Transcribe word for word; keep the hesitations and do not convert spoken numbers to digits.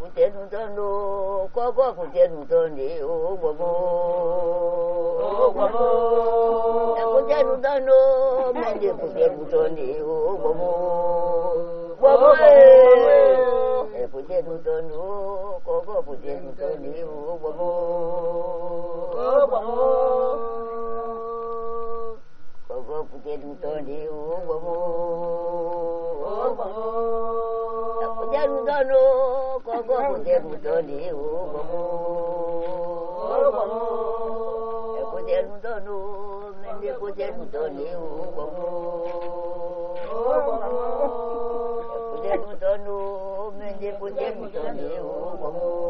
Pute no tono, coco pute no toni, o bobo. O bobo. E pute no tono, mende pute no toni, o bobo. Bobo. E pute no tono, coco pute no toni, o bobo. O bobo. Coco pute no toni, o bobo. O bobo. Pute no tono, coco pute no toni, o bobo. O bobo. E pute no tono, mende pute no toni, o bobo. O bobo. E pute no tono, mende pute no toni, o bobo.